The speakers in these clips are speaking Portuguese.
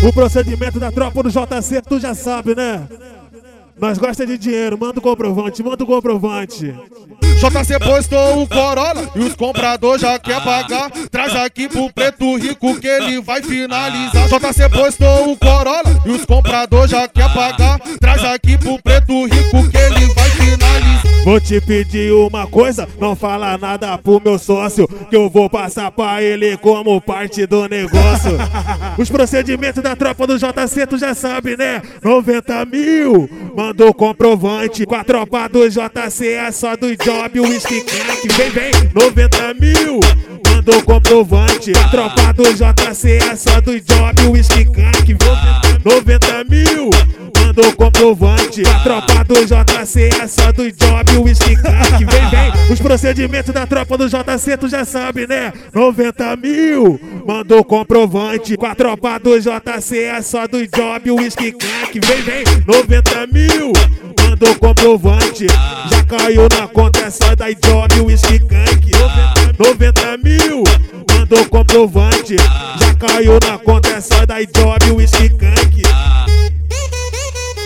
O procedimento da tropa do JC, tu já sabe, né? Nós gosta de dinheiro, manda o comprovante, manda o comprovante. JC postou o Corolla e os compradores já quer pagar. Traz aqui pro preto rico que ele vai finalizar. JC postou o Corolla e os compradores já quer pagar. Traz aqui pro preto rico que ele vai finalizar. Vou te pedir uma coisa, não fala nada pro meu sócio, que eu vou passar pra ele como parte do negócio. Os procedimentos da tropa do JC, tu já sabe, né? 90 mil, mandou comprovante. Com a tropa do JC é só do job, o whisky crack. Vem, vem, 90 mil, mandou comprovante. A tropa do JC é só do job, o whisky crack. 90 mil, mandou comprovante. A tropa do JC é só do job, o whisky crack. Vem, vem, os procedimentos da tropa do JC, tu já sabe, né? 90 mil, mandou comprovante. Com a tropa do JC é só do job, o whisky crack. Vem, vem, 90 mil, mandou comprovante. Já caiu na conta, é só da job, o whisky crack. 90 mil, mandou comprovante. Já caiu na conta, é só da job, o whisky crack.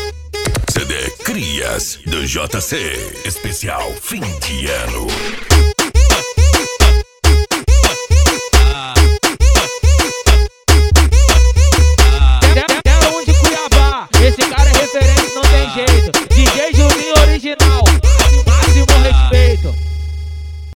CD Crias do JC, especial fim de ano.